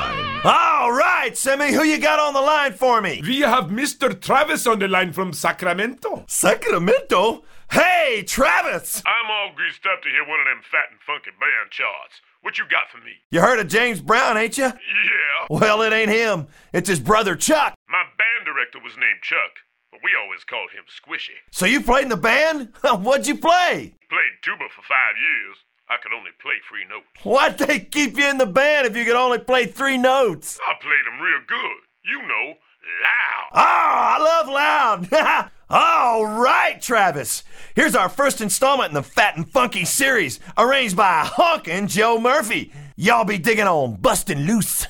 line. All right, Simi, who you got on the line for me? We have Mr. Travis on the line from Sacramento. Sacramento? Hey, Travis! I'm all greased up to hear one of them fat and funky band charts. What you got for me? You heard of James Brown, ain't you? Yeah. Well, it ain't him. It's his brother, Chuck. My band director was named Chuck, but we always called him Squishy. So you played in the band? What'd you play? Played tuba for 5 years. I could only play 3 notes. Why'd they keep you in the band if you could only play 3 notes? I played them real good. You know, loud. Oh, I love loud. All right, Travis. Here's our first installment in the Fat and Funky series, arranged by Honkin' Joe Murphy. Y'all be digging on Bustin' Loose.